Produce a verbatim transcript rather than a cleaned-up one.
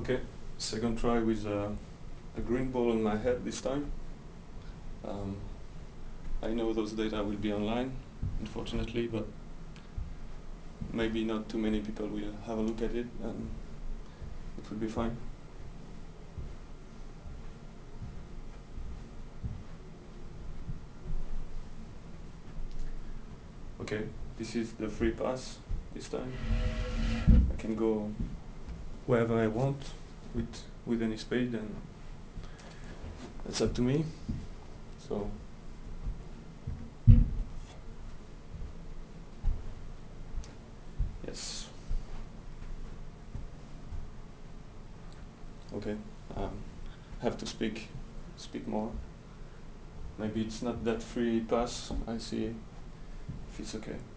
Okay, second try with uh, a green ball on my head this time. Um, I know those data will be online, unfortunately, but maybe not too many people will have a look at it, and it will be fine. Okay, this is the free pass this time. I can go wherever I want with with any speed, and it's up to me. So yes. Okay. Um, have to speak speak more. Maybe it's not that free pass. I see if it's okay.